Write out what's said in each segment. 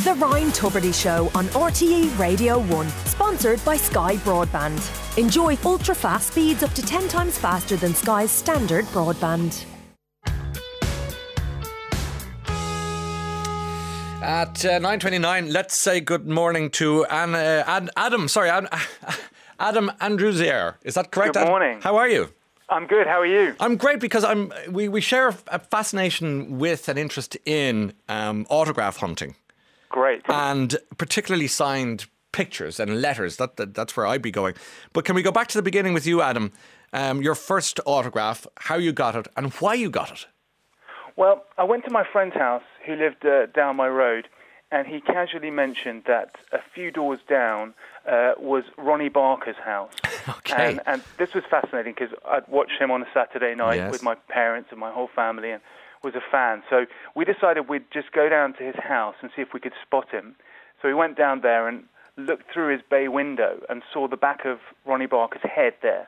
The Ryan Tubridy Show on RTE Radio 1, sponsored by Sky Broadband. Enjoy ultra-fast speeds up to 10 times faster than Sky's standard broadband. At 9:29, let's say good morning to Adam Andrewsier. Is that correct? Good morning. How are you? I'm good. How are you? I'm great because we share a fascination with and interest in autograph hunting. Great. And particularly signed pictures and letters. That's where I'd be going. But can we go back to the beginning with you, Adam? Your first autograph, how you got it and why you got it. Well, I went to my friend's house who lived down my road, and he casually mentioned that a few doors down was Ronnie Barker's house. Okay. And this was fascinating because I'd watched him on a Saturday night with my parents and my whole family and was a fan. So we decided we'd just go down to his house and see if we could spot him. So we went down there and looked through his bay window and saw the back of Ronnie Barker's head there.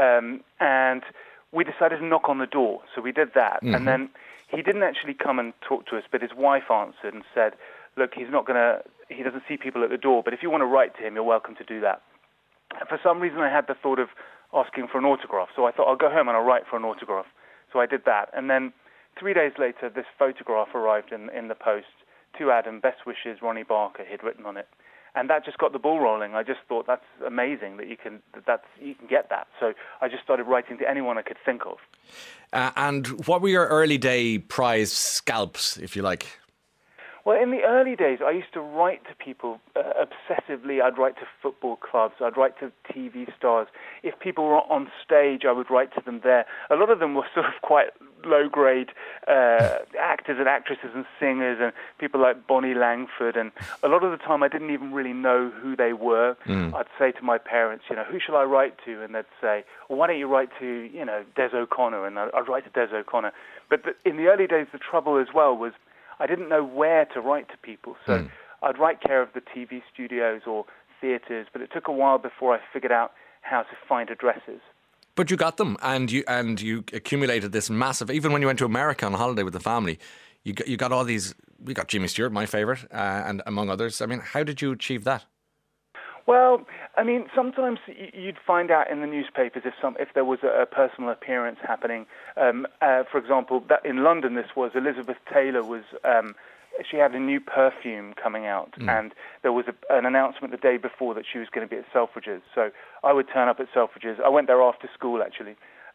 And we decided to knock on the door. So we did that. Mm-hmm. And then he didn't actually come and talk to us, but his wife answered and said, look, he doesn't see people at the door, but if you want to write to him, you're welcome to do that. For some reason, I had the thought of asking for an autograph. So I thought, I'll go home and I'll write for an autograph. So I did that. And then 3 days later, this photograph arrived in the post. To Adam, best wishes, Ronnie Barker, he'd written on it. And that just got the ball rolling. I just thought that's amazing that you can get that. So I just started writing to anyone I could think of. And what were your early day prize scalps, if you like? Well, in the early days, I used to write to people obsessively. I'd write to football clubs. I'd write to TV stars. If people were on stage, I would write to them there. A lot of them were sort of quite low-grade actors and actresses and singers and people like Bonnie Langford. And a lot of the time, I didn't even really know who they were. I'd say to my parents, who shall I write to? And they'd say, well, why don't you write to, Des O'Connor? And I'd write to Des O'Connor. But in the early days, the trouble as well was I didn't know where to write to people. So I'd write care of the TV studios or theatres, but it took a while before I figured out how to find addresses. But you got them, and you accumulated this massive. Even when you went to America on holiday with the family, you got all these. We got Jimmy Stewart, my favourite, and among others. I mean, how did you achieve that? Well, I mean, sometimes you'd find out in the newspapers if there was a personal appearance happening. For example, that in London, this was Elizabeth Taylor was. She had a new perfume coming out, and there was an announcement the day before that she was going to be at Selfridges. So I would turn up at Selfridges. I went there after school, actually,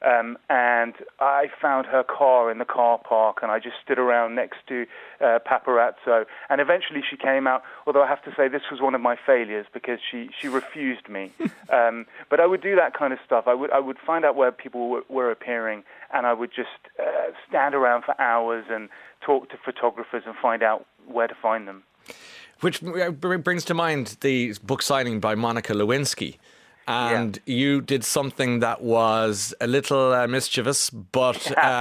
and I found her car in the car park, and I just stood around next to Paparazzo. And eventually she came out, although I have to say this was one of my failures because she refused me. But I would do that kind of stuff. I would find out where people were appearing, and I would just stand around for hours and talk to photographers and find out where to find them. Which brings to mind the book signing by Monica Lewinsky. And you did something that was a little mischievous, but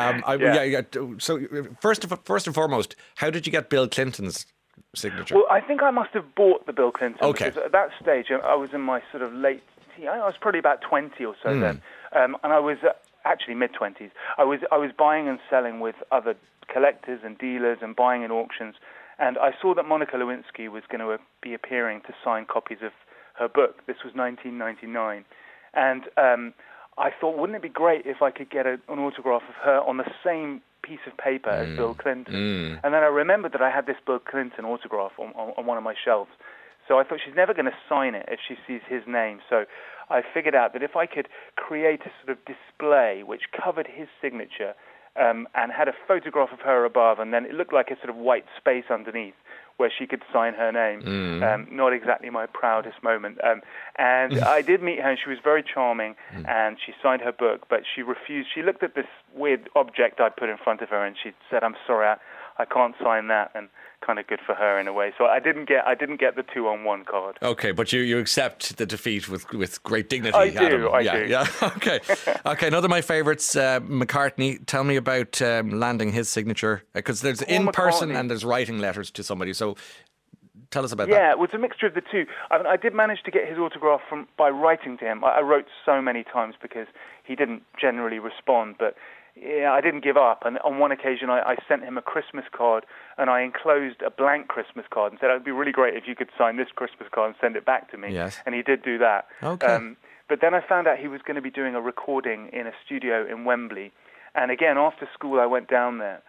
So first and foremost, how did you get Bill Clinton's signature? Well, I think I must have bought the Bill Clinton. Okay. Because at that stage, I was in my sort of late. I was probably about 20 or so then, and I was actually mid-20s. I was buying and selling with other collectors and dealers and buying in auctions, and I saw that Monica Lewinsky was going to be appearing to sign copies of her book. This was 1999. And I thought, wouldn't it be great if I could get an autograph of her on the same piece of paper as Bill Clinton? And then I remembered that I had this Bill Clinton autograph on one of my shelves. So I thought she's never going to sign it if she sees his name. So I figured out that if I could create a sort of display which covered his signature and had a photograph of her above, and then it looked like a sort of white space underneath where she could sign her name. Not exactly my proudest moment. And I did meet her, and she was very charming, and she signed her book, but she refused. She looked at this weird object I put in front of her, and she said, I'm sorry, I can't sign that, and kind of good for her in a way. So I didn't get the 2-on-1 card. Okay, but you accept the defeat with great dignity. I do. Adam. Yeah. Okay. Another of my favourites, McCartney. Tell me about landing his signature, because there's Paul in person McCartney. And there's writing letters to somebody. So tell us about that. Yeah, it was a mixture of the two. I did manage to get his autograph by writing to him. I wrote so many times because he didn't generally respond, but I didn't give up. And on one occasion, I sent him a Christmas card, and I enclosed a blank Christmas card and said, it'd be really great if you could sign this Christmas card and send it back to me. Yes. And he did do that. Okay. But then I found out he was going to be doing a recording in a studio in Wembley. And again, after school, I went down there.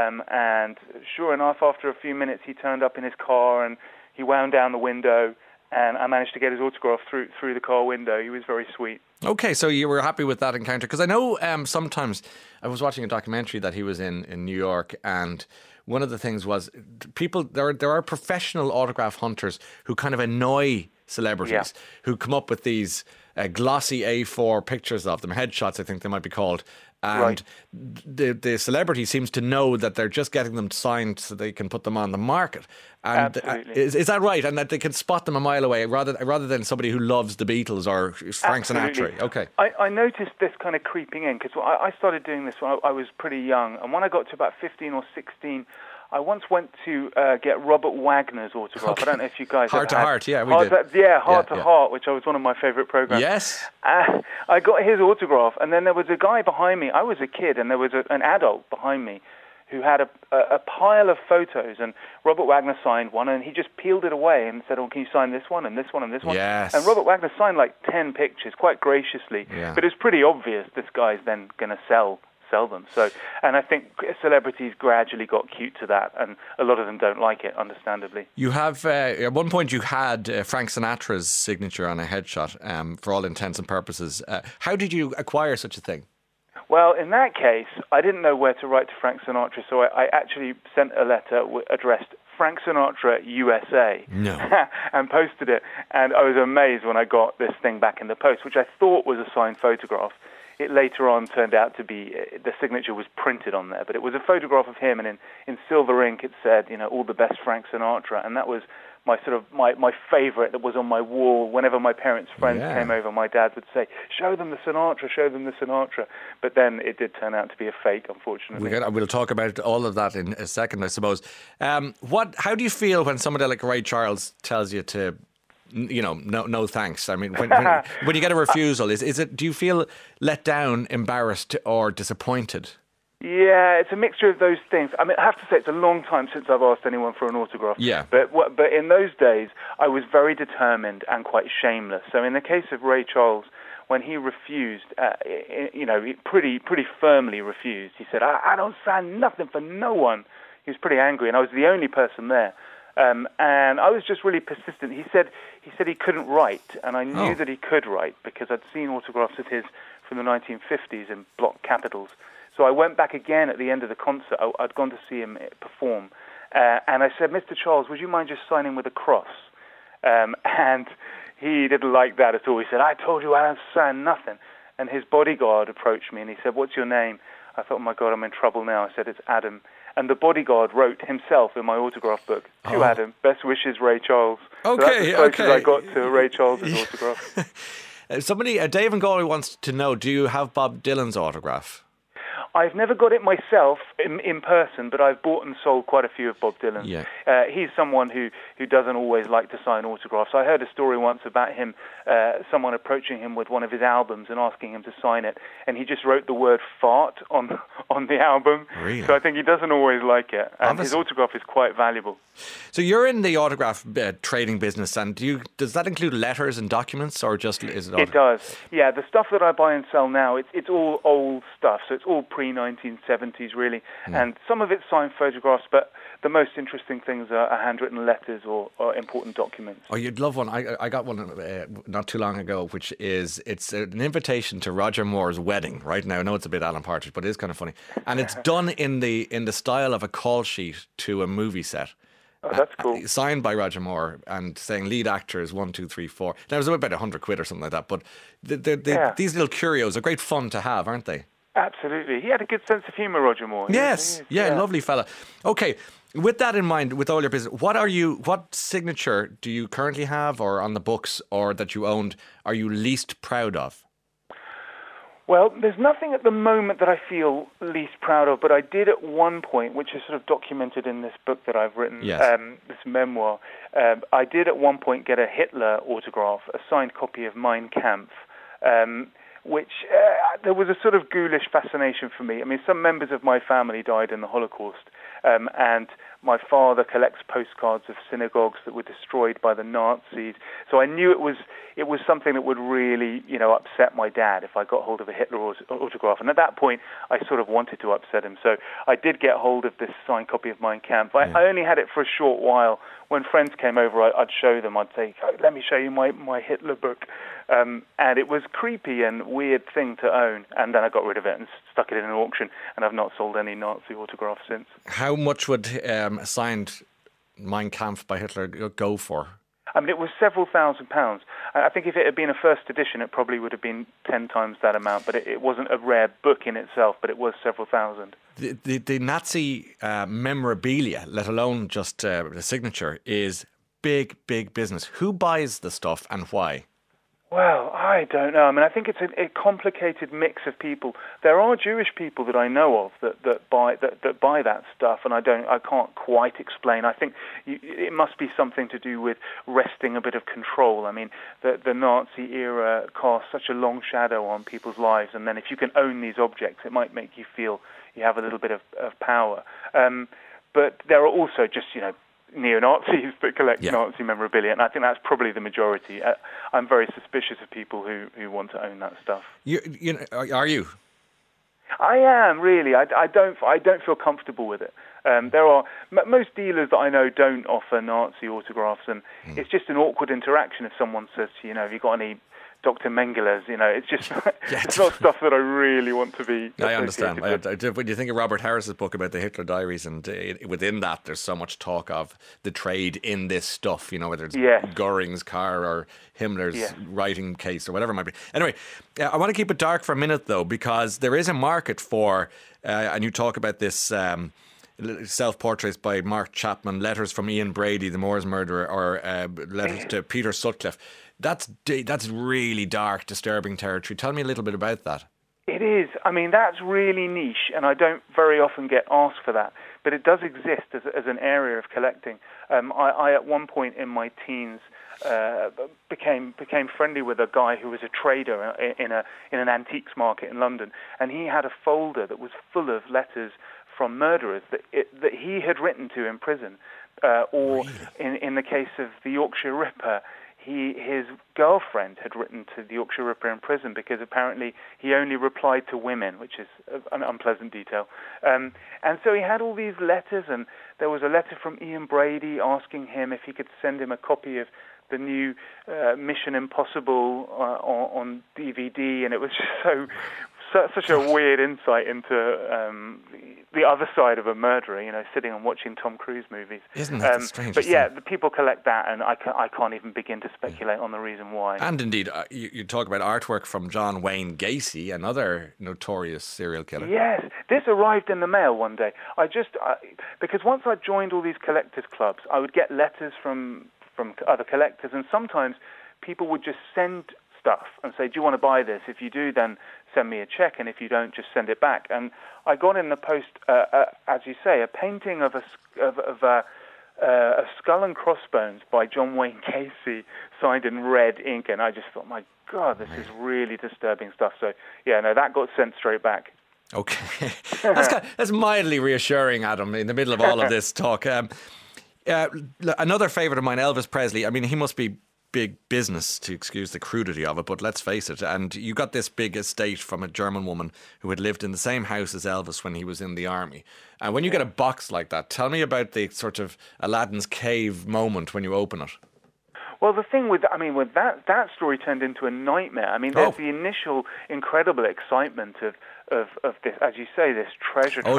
And sure enough, after a few minutes, he turned up in his car and he wound down the window. And I managed to get his autograph through the car window. He was very sweet. Okay, so you were happy with that encounter? Because I know sometimes, I was watching a documentary that he was in New York, and one of the things was there are professional autograph hunters who kind of annoy celebrities, who come up with these glossy A4 pictures of them, headshots I think they might be called. And the celebrity seems to know that they're just getting them signed so they can put them on the market. And is that right? And that they can spot them a mile away rather than somebody who loves the Beatles or Frank Sinatra? Okay. I noticed this kind of creeping in because I started doing this when I was pretty young. And when I got to about 15 or 16, I once went to get Robert Wagner's autograph. Okay. I don't know if you guys Heart to Heart, yeah, we did. Heart to Heart, which was one of my favourite programs. Yes. I got his autograph, and then there was a guy behind me. I was a kid, and there was an adult behind me who had a pile of photos, and Robert Wagner signed one, and he just peeled it away and said, can you sign this one, and this one, and this one? Yes. And Robert Wagner signed like 10 pictures quite graciously, but it's pretty obvious this guy's then going to sell them. So, and I think celebrities gradually got cute to that, and a lot of them don't like it, understandably. You have, at one point you had Frank Sinatra's signature on a headshot, for all intents and purposes. How did you acquire such a thing? Well, in that case, I didn't know where to write to Frank Sinatra, so I actually sent a letter addressed Frank Sinatra, USA, and posted it. And I was amazed when I got this thing back in the post, which I thought was a signed photograph. It later on turned out to be, the signature was printed on there, but it was a photograph of him, and in silver ink it said, all the best Frank Sinatra, and that was my my favourite that was on my wall. Whenever my parents' friends came over, my dad would say, show them the Sinatra, but then it did turn out to be a fake, unfortunately. We'll talk about all of that in a second, I suppose. How do you feel when somebody like Ray Charles tells you to, no thanks? I mean, when you get a refusal, do you feel let down, embarrassed, or disappointed? Yeah, it's a mixture of those things. I mean, I have to say it's a long time since I've asked anyone for an autograph. Yeah. But in those days, I was very determined and quite shameless. So in the case of Ray Charles, when he refused, he pretty firmly refused. He said, I don't sign nothing for no one. He was pretty angry, and I was the only person there. And I was just really persistent. He said he couldn't write, and I knew that he could write because I'd seen autographs of his from the 1950s in block capitals. So I went back again at the end of the concert. I'd gone to see him perform, and I said, Mr. Charles, would you mind just signing with a cross? And he didn't like that at all. He said, I told you I don't sign nothing. And his bodyguard approached me, and he said, what's your name? I thought, oh my God, I'm in trouble now. I said, it's Adam. And the bodyguard wrote himself in my autograph book, to Adam, best wishes, Ray Charles. Okay, so that's as close as I got to Ray Charles's autograph. Dave in Galway wants to know, do you have Bob Dylan's autograph? I've never got it myself in person, but I've bought and sold quite a few of Bob Dylan. Yeah. He's someone who doesn't always like to sign autographs. I heard a story once about him, someone approaching him with one of his albums and asking him to sign it, and he just wrote the word fart on the album. Really? So I think he doesn't always like it. And his autograph is quite valuable. So you're in the autograph trading business, and does that include letters and documents, or just is it? It does. Yeah, the stuff that I buy and sell now, it's all old stuff, so it's all pre-1970s really, and some of it's signed photographs, but the most interesting things are handwritten letters or important documents. Oh, you'd love one. I got one not too long ago, which is it's an invitation to Roger Moore's wedding. Right now, I know it's a bit Alan Partridge, but it is kind of funny, and it's done in the style of a call sheet to a movie set. Oh, that's cool. Signed by Roger Moore and saying lead actors 1, 2, 3, 4. Now, it was about £100 or something like that, but these little curios are great fun to have, aren't they? Absolutely. He had a good sense of humour, Roger Moore. Yes. Yeah, lovely fella. Okay, with that in mind, with all your business, what signature do you currently have or on the books or that you owned are you least proud of? Well, there's nothing at the moment that I feel least proud of, but I did at one point, which is sort of documented in this book that I've written, this memoir. I did at one point get a Hitler autograph, a signed copy of Mein Kampf, which there was a sort of ghoulish fascination for me. I mean, some members of my family died in the Holocaust, and my father collects postcards of synagogues that were destroyed by the Nazis. So I knew it was something that would really, upset my dad if I got hold of a Hitler autograph. And at that point, I sort of wanted to upset him. So I did get hold of this signed copy of Mein Kampf. I only had it for a short while. When friends came over, I'd show them. I'd say, let me show you my Hitler book. And it was creepy and weird thing to own. And then I got rid of it and stuck it in an auction. And I've not sold any Nazi autographs since. How much would a signed Mein Kampf by Hitler go for? I mean, it was several £1,000s. I think if it had been a first edition, it probably would have been 10 times that amount. But it wasn't a rare book in itself, but it was several thousand. The Nazi memorabilia, let alone just the signature, is big business. Who buys the stuff and why? Well, I don't know. I mean, I think it's a complicated mix of people. There are Jewish people that I know of that buy that stuff, and I can't quite explain. I think it must be something to do with wresting a bit of control. I mean, the Nazi era cast such a long shadow on people's lives, and then if you can own these objects, it might make you feel you have a little bit of power. But there are also just, neo-Nazis that collect Nazi memorabilia, and I think that's probably the majority. I'm very suspicious of people who want to own that stuff. Are you? I am, really. I don't feel comfortable with it. There are most dealers that I know don't offer Nazi autographs, and it's just an awkward interaction if someone says to you, have you got any Dr. Mengeles, it's just it's not stuff that I really want to be. I understand. When you think of Robert Harris's book about the Hitler diaries, and within that, there's so much talk of the trade in this stuff. Whether it's Goering's car or Himmler's writing case or whatever it might be. Anyway, I want to keep it dark for a minute though, because there is a market for, and you talk about this. Self-portraits by Mark Chapman, letters from Ian Brady, the Moors murderer, or letters to Peter Sutcliffe. That's really dark, disturbing territory. Tell me a little bit about that. It is. I mean, that's really niche, and I don't very often get asked for that. But it does exist as an area of collecting. I at one point in my teens became friendly with a guy who was a trader in an antiques market in London, and he had a folder that was full of letters from murderers that he had written to in prison, or in the case of the Yorkshire Ripper, his girlfriend had written to the Yorkshire Ripper in prison because apparently he only replied to women, which is an unpleasant detail. And so he had all these letters, and there was a letter from Ian Brady asking him if he could send him a copy of the new Mission Impossible on DVD, and it was just such a weird insight into the other side of a murderer, sitting and watching Tom Cruise movies. Isn't that strange? But the people collect that, and I can't even begin to speculate on the reason why. And indeed, you talk about artwork from John Wayne Gacy, another notorious serial killer. Yes, this arrived in the mail one day. Because once I joined all these collectors clubs, I would get letters from other collectors, and sometimes people would just send stuff and say, do you want to buy this? If you do, then send me a check, and if you don't, just send it back. And I got in the post, as you say, a painting of a skull and crossbones by John Wayne Gacy, signed in red ink, and I just thought, my God, this is really disturbing stuff. So, that got sent straight back. Okay. That's mildly reassuring, Adam, in the middle of all of this talk. Another favourite of mine, Elvis Presley. I mean, he must be big business, to excuse the crudity of it, but let's face it. And you got this big estate from a German woman who had lived in the same house as Elvis when he was in the army. And when you get a box like that, tell me about the sort of Aladdin's cave moment when you open it. Well, the thing with that story turned into a nightmare. I mean, there's the initial incredible excitement of this, as you say, this treasure stuff.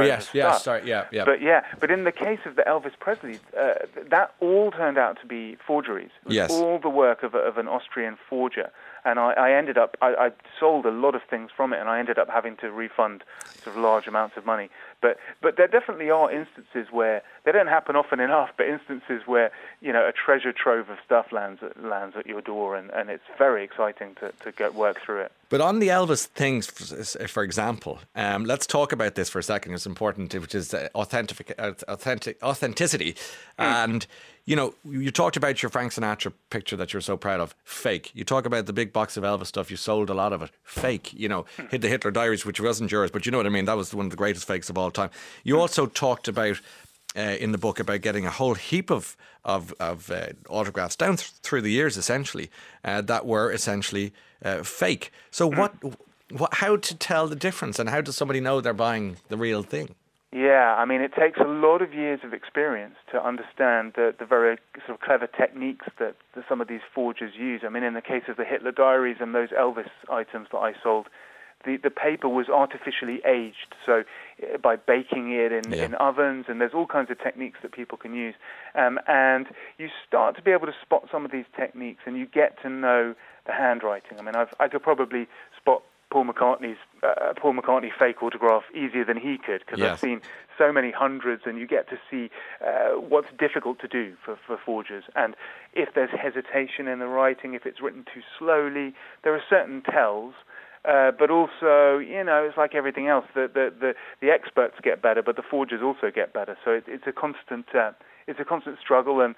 But in the case of the Elvis Presley, that all turned out to be forgeries. It was all the work of an Austrian forger. And I ended up, I sold a lot of things from it, and I ended up having to refund sort of large amounts of money. But there definitely are instances where, they don't happen often enough, but instances where, a treasure trove of stuff lands at your door, and it's very exciting to work through it. But on the Elvis things, for example, let's talk about this for a second. It's important, which is authenticity. And You know, you talked about your Frank Sinatra picture that you're so proud of, fake. You talk about the big box of Elvis stuff, you sold a lot of it, fake. You know, hit the Hitler Diaries, which wasn't yours, but you know what I mean, that was one of the greatest fakes of all time. You also talked about, in the book, about getting a whole heap of autographs down through the years, essentially, that were essentially fake. So how to tell the difference, and how does somebody know they're buying the real thing? Yeah, I mean, it takes a lot of years of experience to understand the very sort of clever techniques that some of these forgers use. I mean, in the case of the Hitler Diaries and those Elvis items that I sold, the paper was artificially aged, so by baking it in ovens, and there's all kinds of techniques that people can use. And you start to be able to spot some of these techniques, and you get to know the handwriting. I mean, I could probably spot Paul McCartney fake autograph easier than he could, because I've seen so many hundreds, and you get to see what's difficult to do for forgers. And if there's hesitation in the writing, if it's written too slowly, there are certain tells. But also, you know, it's like everything else. The experts get better, but the forgers also get better. So it's a constant struggle. And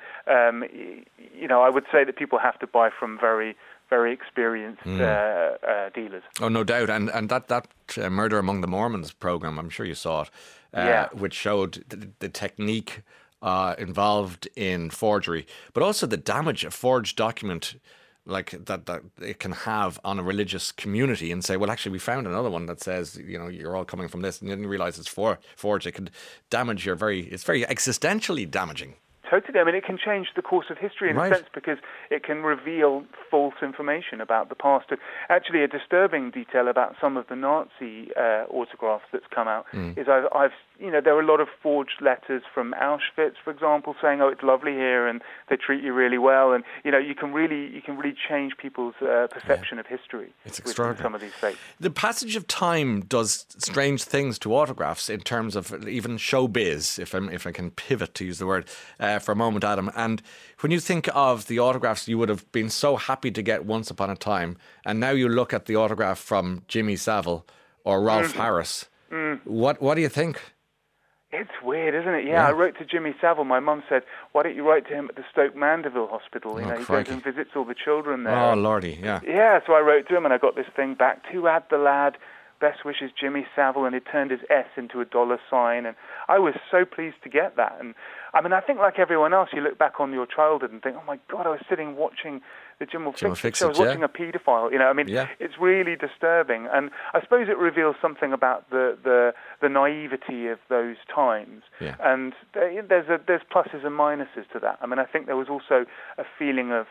you know, I would say that people have to buy from very experienced dealers. Oh, no doubt. And that Murder Among the Mormons program, I'm sure you saw it, which showed the technique involved in forgery, but also the damage a forged document like that it can have on a religious community, and say, well, actually, we found another one that says, you know, you're all coming from this, and you didn't realize it's forged. It could damage it's very existentially damaging. Totally. I mean, it can change the course of history in a sense, because it can reveal false information about the past. Actually, a disturbing detail about some of the Nazi autographs that's come out is I've you know, there are a lot of forged letters from Auschwitz, for example, saying, "Oh, it's lovely here, and they treat you really well," and you know, you can really change people's perception of history. It's extraordinary. With some of these fakes. The passage of time does strange things to autographs in terms of even showbiz, if I can pivot to use the word for a moment, Adam. And when you think of the autographs you would have been so happy to get once upon a time, and now you look at the autograph from Jimmy Savile or Rolf Harris, what do you think? It's weird, isn't it? Yeah, I wrote to Jimmy Savile. My mum said, "Why don't you write to him at the Stoke Mandeville Hospital? You know, he goes and visits all the children there." Oh, lordy, yeah. Yeah, so I wrote to him, and I got this thing back. "To add the lad, best wishes, Jimmy Savile," and he turned his S into a $sign, and I was so pleased to get that. And I mean, I think like everyone else, you look back on your childhood and think, "Oh my God, I was sitting watching the Jim Fixit show. I was watching a paedophile." You know, I mean, it's really disturbing, and I suppose it reveals something about the naivety of those times. Yeah. And there's pluses and minuses to that. I mean, I think there was also a feeling of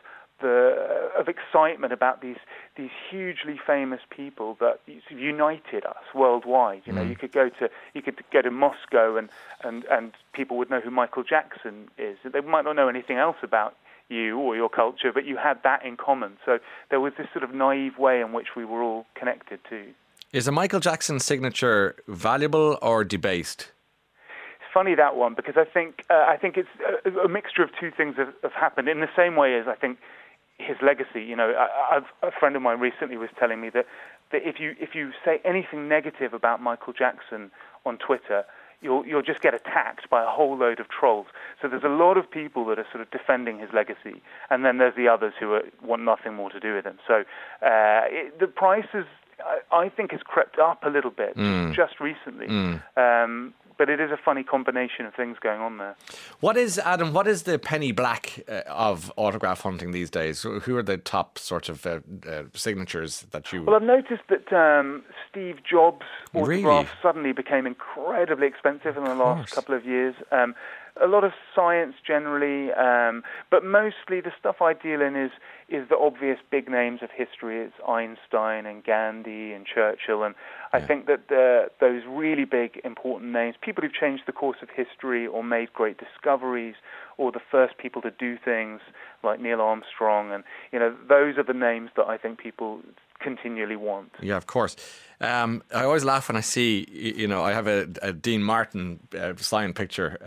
excitement about these hugely famous people that united us worldwide. You know, you could go to Moscow and people would know who Michael Jackson is. They might not know anything else about you or your culture, but you had that in common. So there was this sort of naive way in which we were all connected too. Is a Michael Jackson signature valuable or debased? It's funny, that one, because I think it's a mixture of two things have happened in the same way as I think his legacy. You know, a friend of mine recently was telling me that if you say anything negative about Michael Jackson on Twitter, you'll just get attacked by a whole load of trolls. So there's a lot of people that are sort of defending his legacy, and then there's the others who want nothing more to do with him. So the prices, I think, has crept up a little bit just recently. But it is a funny combination of things going on there. What is the penny black of autograph hunting these days? Who are the top sort of signatures that you... Well, I've noticed that Steve Jobs' autograph suddenly became incredibly expensive in the last couple of years. A lot of science generally, but mostly the stuff I deal in is the obvious big names of history. It's Einstein and Gandhi and Churchill, and I think that those really big, important names, people who've changed the course of history or made great discoveries, or the first people to do things like Neil Armstrong, and you know, those are the names that I think people continually want. Yeah, of course. I always laugh when I see, you know, I have a Dean Martin signed picture.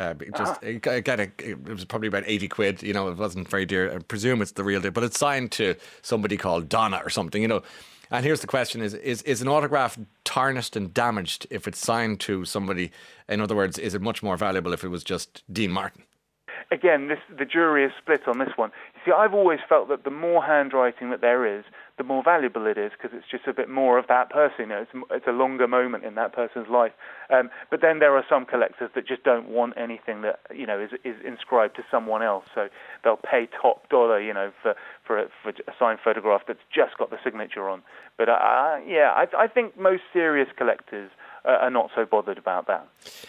It was probably about 80 quid. You know, it wasn't very dear. I presume it's the real deal, but it's signed to somebody called Donna or something, you know. And here's the question: is an autograph tarnished and damaged if it's signed to somebody? In other words, is it much more valuable if it was just Dean Martin? again, the jury is split on this one. You see, I've always felt that the more handwriting that there is, the more valuable it is, because it's just a bit more of that person. It's a longer moment in that person's life. But then there are some collectors that just don't want anything that is inscribed to someone else, so they'll pay top dollar, for a signed photograph that's just got the signature on. But I think most serious collectors are not so bothered about that.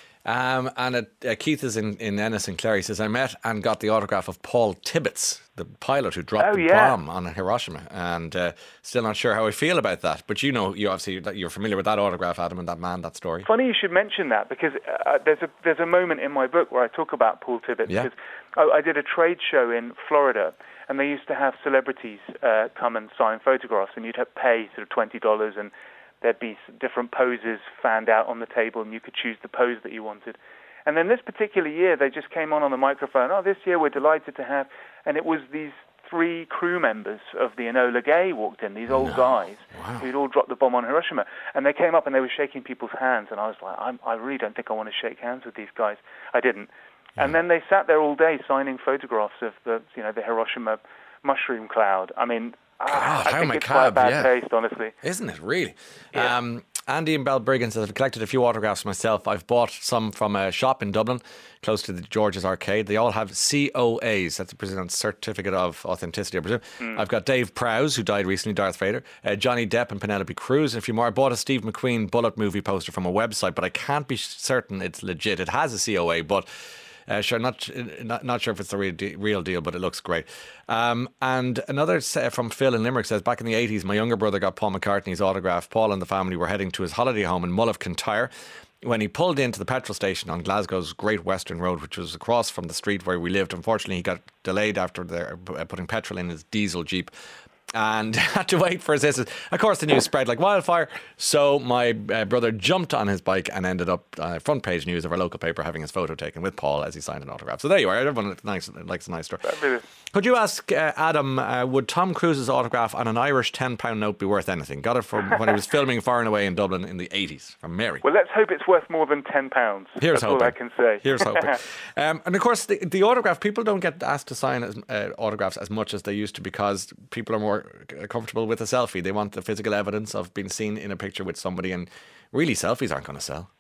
And Keith is in Ennis and Clare. He says, I met and got the autograph of Paul Tibbets, the pilot who dropped the bomb on Hiroshima, and still not sure how I feel about that. But you obviously you're familiar with that autograph, Adam, and that man, that story. Funny you should mention that, because there's a moment in my book where I talk about Paul Tibbets. Because I did a trade show in Florida, and they used to have celebrities come and sign photographs, and you'd have to pay sort of $20, and there'd be different poses fanned out on the table, and you could choose the pose that you wanted. And then this particular year, they just came on the microphone, this year we're delighted to have, and it was these 3 crew members of the Enola Gay walked in, these old guys who'd all dropped the bomb on Hiroshima. And they came up and they were shaking people's hands, and I was like, I really don't think I want to shake hands with these guys. I didn't. And then they sat there all day signing photographs of the Hiroshima mushroom cloud. I mean, God, I think it's quite a bad taste, honestly. Isn't it, really? Yeah. Andy in Balbriggan says, I've collected a few autographs myself. I've bought some from a shop in Dublin, close to the George's Arcade. They all have COAs, that's the President's Certificate of Authenticity, I presume. I've got Dave Prowse, who died recently, Darth Vader, Johnny Depp and Penelope Cruz, and a few more. I bought a Steve McQueen Bullet movie poster from a website, but I can't be certain it's legit. It has a COA, but... sure, not sure if it's the real deal, but it looks great. And another from Phil in Limerick says, back in the 80s, my younger brother got Paul McCartney's autograph. Paul and the family were heading to his holiday home in Mull of Kintyre. When he pulled into the petrol station on Glasgow's Great Western Road, which was across from the street where we lived, unfortunately he got delayed after putting petrol in his diesel Jeep and had to wait for assistance. Of course, the news spread like wildfire, so my brother jumped on his bike and ended up front page news of our local paper having his photo taken with Paul as he signed an autograph. So there you are. Everyone likes a nice story. Could you ask Adam, would Tom Cruise's autograph on an Irish £10 note be worth anything? Got it from when he was filming Far and Away in Dublin in the 80s, from Mary. Well, let's hope it's worth more than £10. Here's That's hoping. All I can say. Here's hoping. And of course, the autograph, people don't get asked to sign autographs as much as they used to, because people are more comfortable with a selfie. They want the physical evidence of being seen in a picture with somebody, and really selfies aren't going to sell.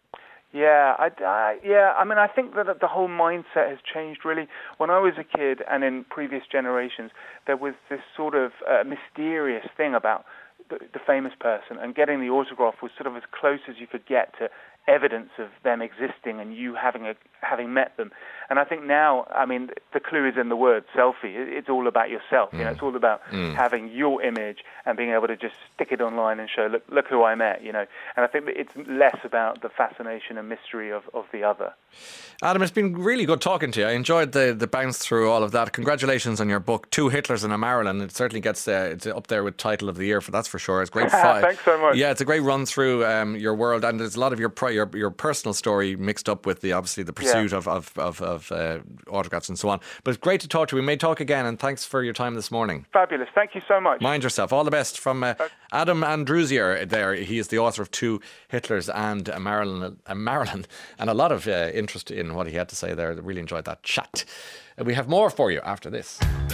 Yeah, I mean, I think that the whole mindset has changed, really. When I was a kid, and in previous generations, there was this sort of mysterious thing about the famous person, and getting the autograph was sort of as close as you could get to evidence of them existing and you having met them. And I think now, I mean, the clue is in the word selfie. It's all about yourself. It's all about having your image and being able to just stick it online and show, look who I met, And I think that it's less about the fascination and mystery of the other. Adam, it's been really good talking to you. I enjoyed the bounce through all of that. Congratulations on your book, Two Hitlers and a Marilyn. It certainly gets it's up there with title of the year, that's for sure. It's great. Thanks so much. Yeah, it's a great run through your world, and there's a lot of your personal story mixed up with the pursuit of autographs and so on. But it's great to talk to you. We may talk again, and thanks for your time this morning. Fabulous. Thank you so much. Mind yourself. All the best from Adam Andrusier there. He is the author of Two Hitlers and a Marilyn, and a lot of interest in what he had to say there. I really enjoyed that chat. We have more for you after this.